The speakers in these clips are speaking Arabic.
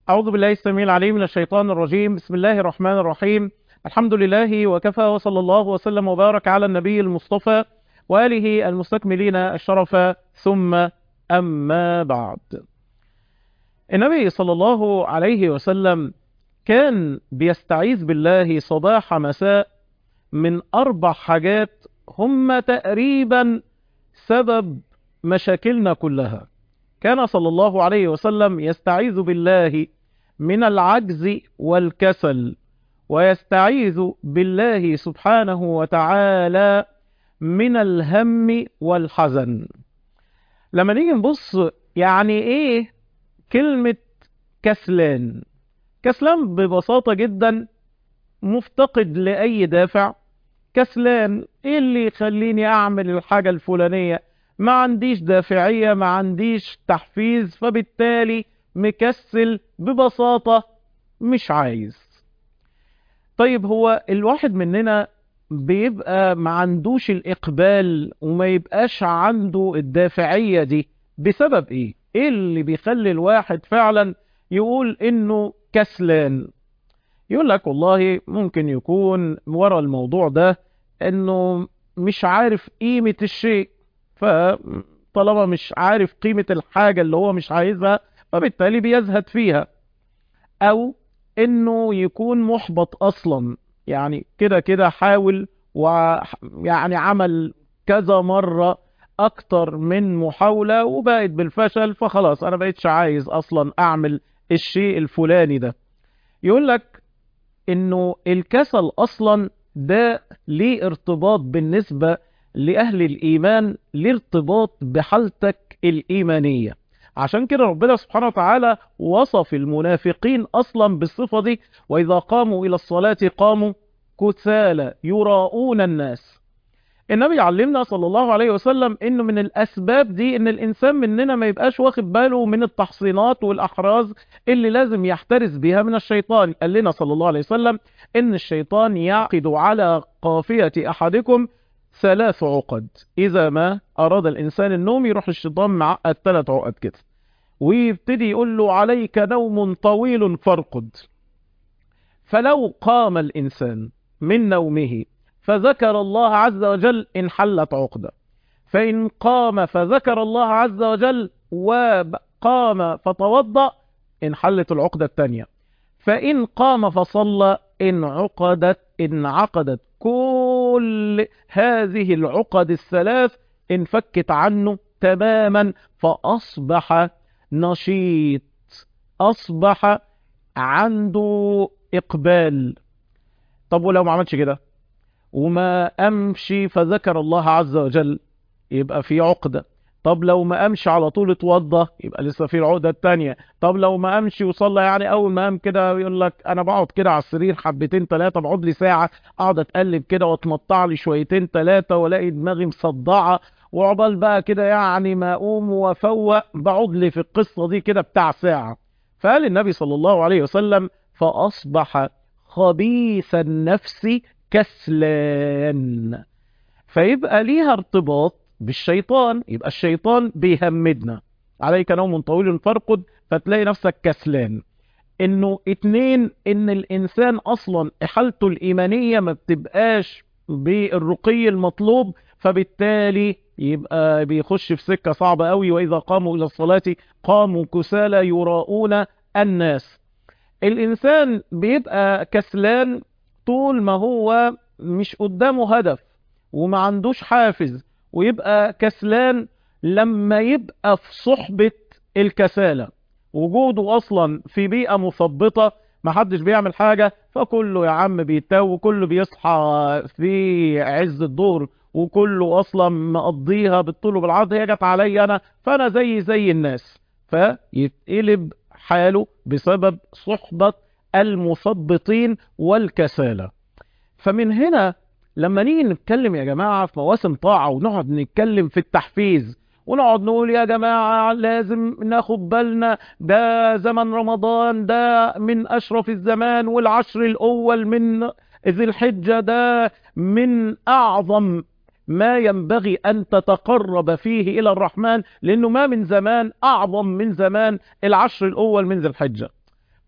أعوذ بالله السميع العليم من الشيطان الرجيم. بسم الله الرحمن الرحيم. الحمد لله وكفى، وصلى الله وسلم وبارك على النبي المصطفى وآله المستكملين الشرف، ثم أما بعد. النبي صلى الله عليه وسلم كان بيستعيذ بالله صباح مساء من 4 حاجات هم تقريبا سبب مشاكلنا كلها. كان صلى الله عليه وسلم يستعيذ بالله من العجز والكسل، ويستعيذ بالله سبحانه وتعالى من الهم والحزن. لما نيجي نبص يعني ايه كلمة كسلان؟ كسلان ببساطة جدا مفتقد لأي دافع. كسلان ايه اللي يخليني اعمل الحاجة الفلانية؟ ما عنديش دافعية، ما عنديش تحفيز، فبالتالي مكسل ببساطة، مش عايز. طيب هو الواحد مننا بيبقى ما عندوش الإقبال وما يبقاش عنده الدافعية دي بسبب ايه؟ ايه اللي بيخلي الواحد فعلا يقول انه كسلان؟ يقول لك والله ممكن يكون ورا الموضوع ده انه مش عارف قيمة الشيء، فطالما مش عارف قيمة الحاجة اللي هو مش عايزها فبالتالي بيزهد فيها. او انه يكون محبط اصلا، يعني كده كده حاول ويعني عمل كذا مرة اكتر من محاولة وبقت بالفشل، فخلاص انا بقيتش عايز اصلا اعمل الشيء الفلاني ده. يقول لك انه الكسل اصلا ده ليه ارتباط بالنسبة لأهل الإيمان، ليه ارتباط بحالتك الإيمانية. عشان كده ربنا سبحانه وتعالى وصف المنافقين أصلا بالصفة دي: وإذا قاموا إلى الصلاة قاموا كسالى يراءون الناس. النبي علمنا صلى الله عليه وسلم انه من الاسباب دي ان الانسان مننا ما يبقاش واخد باله من التحصينات والاحراز اللي لازم يحترز بها من الشيطان. قال لنا صلى الله عليه وسلم ان الشيطان يعقد على قافية احدكم 3 عقد. اذا ما اراد الانسان النوم يروح الشيطان معقد 3 عقد كده، ويبتدي يقول له عليك نوم طويل فارقد. فلو قام الإنسان من نومه فذكر الله عز وجل انحلت عقدة، فإن قام فذكر الله عز وجل وقام فتوضأ انحلت العقدة الثانية، فإن قام فصلى انعقدت كل هذه العقد ال3، انفكت عنه تماما، فأصبح نشيط، أصبح عنده إقبال. طب ولو ما عملش كده وما أمشي فذكر الله عز وجل يبقى في عقدة. طب لو ما أمشي على طول اتوضى يبقى لسه في العقدة التانية. طب لو ما أمشي وصلى، يعني أول ما أم كده يقول لك أنا بقعد كده على السرير حبتين 3، بقعد لي ساعة أقعد أتقلب كده وأتمطع لي شويتين 3 وألاقي دماغي مصدعة، وعقبال بقى كده يعني ما أقوم وأفوق بقعد لي في القصة دي كده بتاع ساعة. فقال النبي صلى الله عليه وسلم: فأصبح خبيث النفس كسلان. فيبقى ليها ارتباط بالشيطان، يبقى الشيطان بيهمدنا عليك نوم طويل فارقد، فتلاقي نفسك كسلان. انه 2، ان الانسان اصلا حالته الايمانية ما بتبقاش بالرقي المطلوب، فبالتالي يبقى بيخش في سكة صعبة قوي. واذا قاموا الى الصلاة قاموا كسالى يراءون الناس. الإنسان بيبقى كسلان طول ما هو مش قدامه هدف وما عندوش حافز، ويبقى كسلان لما يبقى في صحبة الكسالة، وجوده أصلا في بيئة مثبطة محدش بيعمل حاجة، فكله يا عم بيتاو، وكله بيصحى في عز الظهر، وكله أصلا مقضيها بالطول وبالعرض، هي جت عليا أنا فأنا زي الناس، فيتقلب حاله بسبب صحبة المثبطين والكسالى. فمن هنا لما نيجي نتكلم يا جماعة في مواسم طاعة ونقعد نتكلم في التحفيز ونقعد نقول يا جماعة لازم ناخد بالنا، ده زمن رمضان، ده من أشرف الزمان، والعشر الأول من ذي الحجة ده من أعظم ما ينبغي أن تتقرب فيه إلى الرحمن، لأنه ما من زمان أعظم من زمان العشر الأول من ذي الحجة.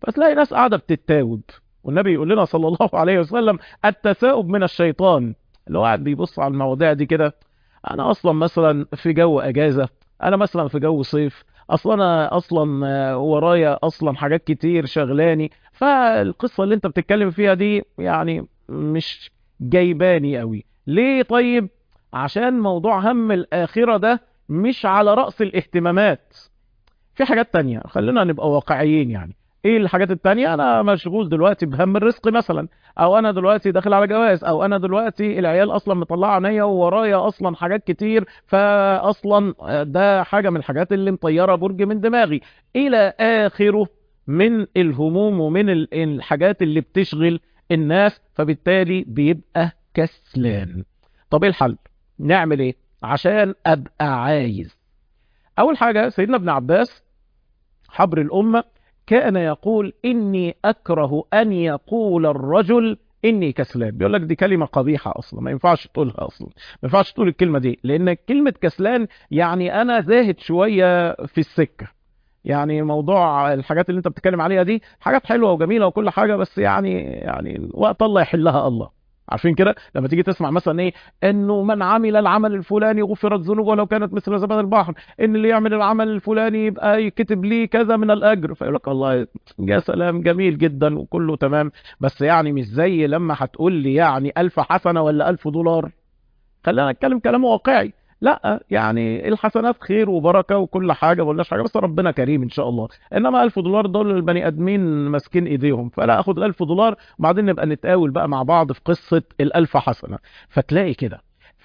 فتلاقي ناس قاعدة بتتاوب، والنبي يقول لنا صلى الله عليه وسلم التثاؤب من الشيطان. اللي هو قاعد بيبص على المواضيع دي كده، انا اصلا مثلا في جو اجازة، انا مثلا في جو صيف، اصلا انا اصلا ورايا اصلا حاجات كتير شغلاني، فالقصة اللي انت بتتكلم فيها دي يعني مش جايباني قوي ليه؟ طيب عشان موضوع هم الآخرة ده مش على رأس الاهتمامات. في حاجات تانية، خلينا نبقى واقعيين يعني. ايه الحاجات التانية؟ انا مشغول دلوقتي بهم الرزق مثلا، او انا دلوقتي داخل على جواز، او انا دلوقتي العيال اصلا مطلعه عينيا وورايا اصلا حاجات كتير، فاصلا ده حاجة من الحاجات اللي مطيرة برج من دماغي الى اخره من الهموم ومن الحاجات اللي بتشغل الناس، فبالتالي بيبقى كسلان. طب ايه الحل؟ نعمل ايه عشان ابقى عايز؟ اول حاجة سيدنا ابن عباس حبر الأمة كان يقول إني أكره أن يقول الرجل إني كسلان. بيقول لك دي كلمة قبيحة أصلا، ما ينفعش تقولها أصلا، ما ينفعش تقول الكلمة دي، لأن كلمة كسلان يعني أنا زاهد شوية في السكة. يعني موضوع الحاجات اللي أنت بتتكلم عليها دي حاجات حلوة وجميلة وكل حاجة، بس يعني وقت الله يحلها الله. عارفين كده لما تيجي تسمع مثلا ايه، انه من عمل العمل الفلاني غفرت ذنوبه ولو كانت مثل زبد البحر، ان اللي يعمل العمل الفلاني يبقى يكتب ليه كذا من الاجر، فيقول لك الله يا سلام جميل جدا وكله تمام، بس يعني مش زي لما هتقول لي يعني 1000 حسنة ولا 1000 دولار. خلينا نتكلم كلام واقعي. لا يعني الحسنات خير وبركه وكل حاجه، ما قلناش حاجه، بس ربنا كريم ان شاء الله. انما 1000 دولار دول البني ادمين ماسكين ايديهم، فلا اخد ال1000 دولار وبعدين نبقى نتقاول بقى مع بعض في قصه ال1000 حسنه. فتلاقي كده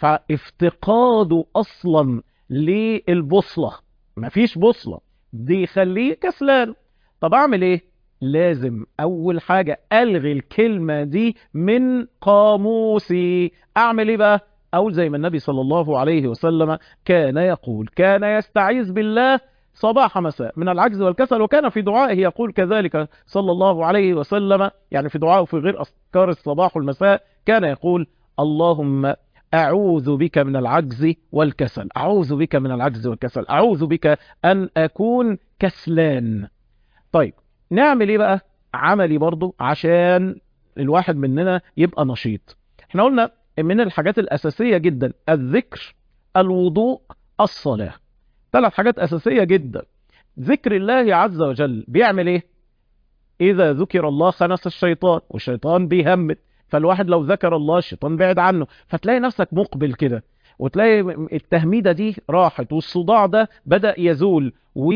فافتقاده اصلا للبوصله، مفيش بوصله، دي يخليه كسلان. طب اعمل ايه؟ لازم اول حاجه الغي الكلمه دي من قاموسي. اعمل ايه بقى؟ أو زي ما النبي صلى الله عليه وسلم كان يقول، كان يستعيذ بالله صباح مساء من العجز والكسل، وكان في دعائه يقول كذلك صلى الله عليه وسلم، يعني في دعائه في غير أذكار الصباح والمساء كان يقول اللهم أعوذ بك من العجز والكسل، أعوذ بك من العجز والكسل، أعوذ بك أن أكون كسلان. طيب نعمل إيه بقى؟ عملي برضو عشان الواحد مننا يبقى نشيط. احنا قلنا من الحاجات الأساسية جدا الذكر، الوضوء، الصلاة، 3 حاجات أساسية جدا. ذكر الله عز وجل بيعمل ايه؟ إذا ذكر الله خنس الشيطان، والشيطان بيهمت، فالواحد لو ذكر الله الشيطان بعد عنه، فتلاقي نفسك مقبل كده، وتلاقي التهميدة دي راحت، والصداع ده بدأ يزول،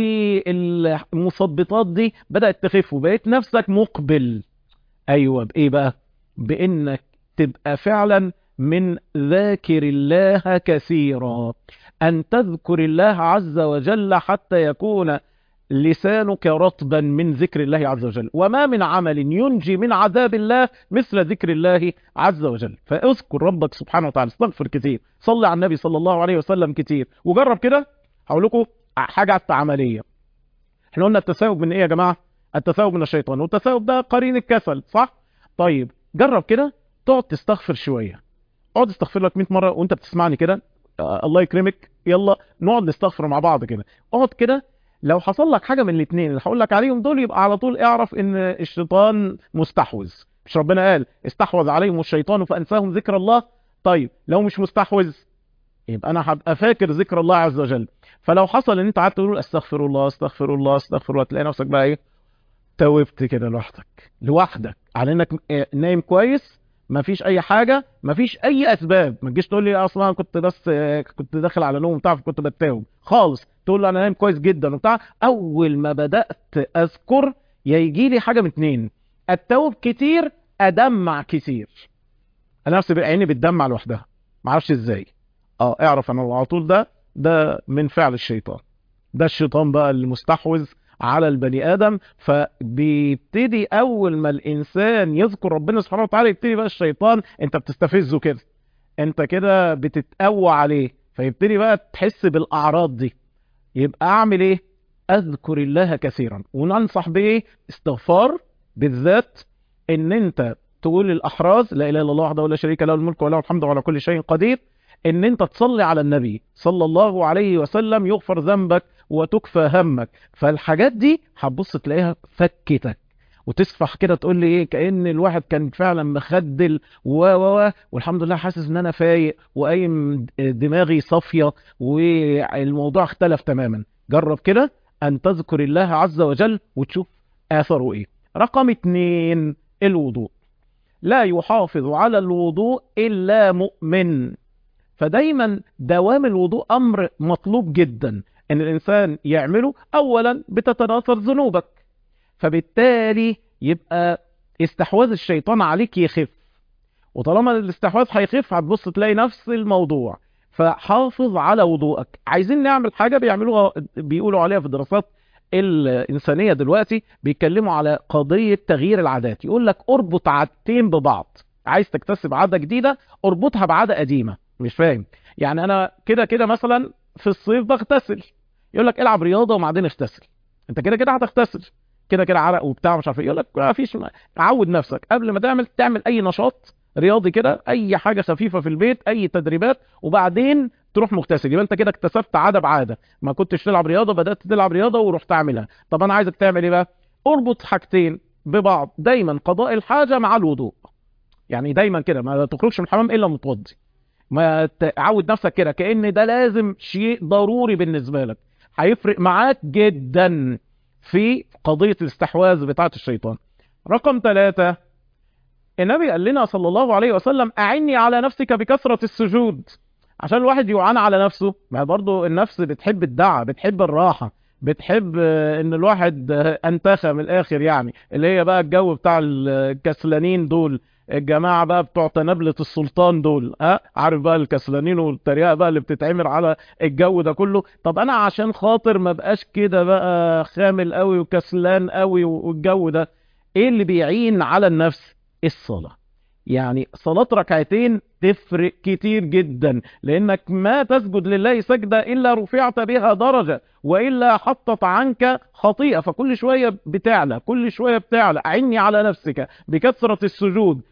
والمثبطات دي بدأت تخف، وبقيت نفسك مقبل. ايوه بايه بقى؟ بانك تبقى فعلا من ذاكر الله كثيرا، ان تذكر الله عز وجل حتى يكون لسانك رطبا من ذكر الله عز وجل. وما من عمل ينجي من عذاب الله مثل ذكر الله عز وجل. فاذكر ربك سبحانه وتعالى، استغفر كتير، صلي على النبي صلى الله عليه وسلم كتير، وجرب كده. هقول لكم حاجة عملية. احنا قلنا التثاؤب من ايه يا جماعة؟ التثاؤب من الشيطان، والتثاؤب ده قرين الكسل، صح؟ طيب جرب كده تقعد تستغفر شوية، اقعد استغفر لك 100 مرة وانت بتسمعني كده. الله يكرمك، يلا نقعد نستغفر مع بعض كده. اقعد كده، لو حصل لك حاجة من الاثنين اللي هقول لك عليهم دول، يبقى على طول اعرف ان الشيطان مستحوذ. مش ربنا قال استحوذ عليهم الشيطان فانساهم ذكر الله؟ طيب لو مش مستحوذ يبقى انا هبقى فاكر ذكر الله عز وجل. فلو حصل ان انت قعدت تقول استغفر الله استغفر الله استغفر الله، تلاقي نفسك بقى ايه؟ توبت كده لوحدك على انك نايم كويس، مفيش اي حاجه، مفيش اي اسباب. ما تجيش تقول لي اصلا أنا كنت بس كنت داخل على نوم بتاع كنت بتاوب خالص، تقول لي انا نايم كويس جدا وبتاع. اول ما بدات اذكر يجي لي حاجه من اتنين، اتوب كتير، ادمع كتير. انا نفسي عيني بتدمع لوحدها، معرفش ازاي. اعرف انا على طول ده من فعل الشيطان. ده الشيطان بقى المستحوذ على البني ادم. فبيبتدي اول ما الانسان يذكر ربنا سبحانه وتعالى، يبتدي بقى الشيطان انت بتستفزه كده، انت كده بتتقوى عليه، فيبتدي بقى تحس بالاعراض دي. يبقى اعمل ايه؟ اذكر الله كثيرا. وننصح بايه؟ استغفار بالذات، ان انت تقول الاحراز لا اله الا الله وحده لا شريك له الملك وله الحمد وعلى كل شيء قدير. ان انت تصلي على النبي صلى الله عليه وسلم يغفر ذنبك وتكفى همك. فالحاجات دي هتبص تلاقيها فكتك. وتسفح كده تقول لي ايه كأن الواحد كان فعلا مخدل والحمد لله حاسس ان انا فايق وقايم دماغي صافية والموضوع اختلف تماما. جرب كده ان تذكر الله عز وجل وتشوف اثره ايه. رقم 2، الوضوء. لا يحافظ على الوضوء الا مؤمن. فدايما دوام الوضوء امر مطلوب جدا ان الانسان يعمله. اولا بتتناثر ذنوبك، فبالتالي يبقى استحواذ الشيطان عليك يخف، وطالما الاستحواذ هيخف هتبص تلاقي نفس الموضوع. فحافظ على وضوءك. عايزين نعمل حاجة بيقولوا عليها في الدراسات الإنسانية دلوقتي، بيتكلموا على قضية تغيير العادات. يقول لك اربط عادتين ببعض. عايز تكتسب عادة جديدة اربطها بعادة قديمة. مش فاهم يعني؟ انا كده كده مثلا في الصيف بغتسل، يقول لك العب رياضة وبعدين اغتسل. انت كده كده هتغتسل، كده كده عرق وبتاع مش عارف ايه. يقول لك ما فيش، عود نفسك قبل ما تعمل اي نشاط رياضي كده، اي حاجه خفيفه في البيت، اي تدريبات، وبعدين تروح مغتسل. يبقى انت كده اكتسبت عاده بعاده. ما كنتش تلعب رياضه بدات تلعب رياضه ورحت تعملها. طب انا عايزك تعمل ايه بقى؟ اربط حاجتين ببعض دايما، قضاء الحاجه مع الوضوء. يعني دايما كده ما تخرجش من الحمام الا متوضي. ما تعود نفسك كده كأن ده لازم شيء ضروري بالنسبه لك. هيفرق معاك جدا في قضيه الاستحواذ بتاعه الشيطان. رقم 3، النبي قال لنا صلى الله عليه وسلم أعني على نفسك بكثرة السجود. عشان الواحد يعان على نفسه. ما برضو النفس بتحب الدعة، بتحب الراحة، بتحب ان الواحد انتخى من الاخر، يعني اللي هي بقى الجو بتاع الكسلانين دول، الجماعة بقى بتوع تنابلة السلطان دول. عارف بقى الكسلانين والتريقة بقى اللي بتتعمل على الجو ده كله. طب انا عشان خاطر ما بقاش كده بقى خامل قوي وكسلان قوي والجو ده، ايه اللي بيعين على النفس؟ الصلاة. يعني صلاة ركعتين تفرق كتير جدا، لانك ما تسجد لله سجدة الا رفعت بها درجة، والا حطت عنك خطيئة. فكل شوية بتعلى، كل شوية بتعلى. اعني على نفسك بكثرة السجود،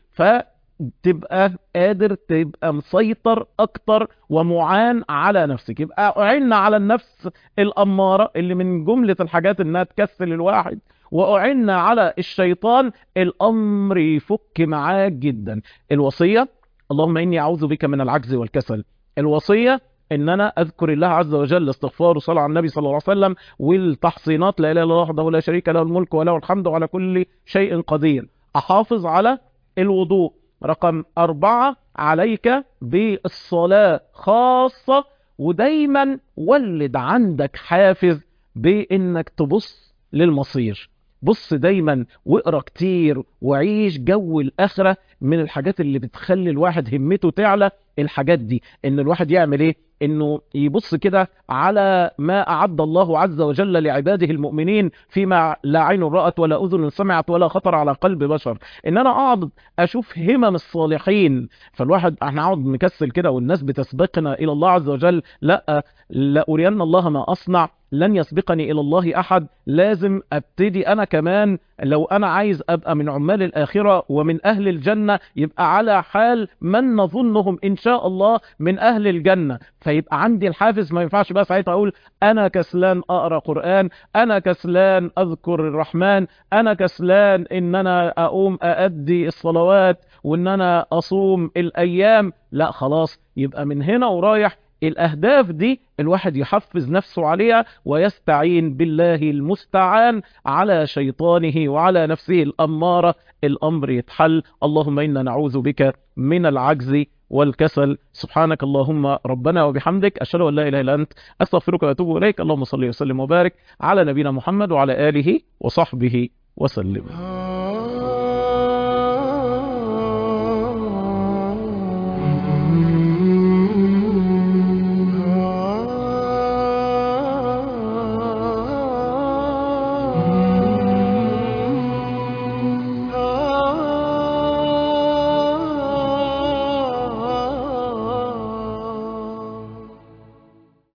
فتبقى قادر تبقى مسيطر اكتر ومعان على نفسك. يبقى اعنا على النفس الامارة اللي من جملة الحاجات انها تكسل الواحد، وأعنا على الشيطان. الأمر يفك معاك جدا. الوصية: اللهم إني أعوذ بك من العجز والكسل. الوصية إن أنا أذكر الله عز وجل، استغفار وصلاة على النبي صلى الله عليه وسلم، والتحصينات: لا إله إلا الله وحده لا شريك له، الملك وله الحمد وعلى كل شيء قدير. أحافظ على الوضوء. رقم 4، عليك بالصلاة خاصة. ودايما ولد عندك حافز بإنك تبص للمصير. بص دايما واقرا كتير وعيش جو الاخره. من الحاجات اللي بتخلي الواحد همته تعلى الحاجات دي، ان الواحد يعمل ايه؟ انه يبص كده على ما اعد الله عز وجل لعباده المؤمنين فيما لا عين رأت ولا اذن سمعت ولا خطر على قلب بشر. ان انا اقعد اشوف همم الصالحين. فالواحد احنا قاعد مكسل كده والناس بتسبقنا الى الله عز وجل. لا، لا ارين الله ما اصنع، لن يسبقني الى الله احد. لازم ابتدي انا كمان. لو انا عايز ابقى من عمال الاخرة ومن اهل الجنة، يبقى على حال من نظنهم ان شاء الله من اهل الجنة. فيبقى عندي الحافز. ما ينفعش بقى ساعتها اقول انا كسلان اقرا قرآن، انا كسلان اذكر الرحمن، انا كسلان ان انا اقوم اادي الصلوات وان انا اصوم الايام. لا خلاص، يبقى من هنا ورايح الأهداف دي الواحد يحفز نفسه عليها، ويستعين بالله المستعان على شيطانه وعلى نفسه الأمارة. الأمر يتحل. اللهم إنا نعوذ بك من العجز والكسل. سبحانك اللهم ربنا وبحمدك، أشهد أن لا إله إلا أنت، أستغفرك وأتوب إليك. اللهم صل وسلم وبارك على نبينا محمد وعلى آله وصحبه وسلم.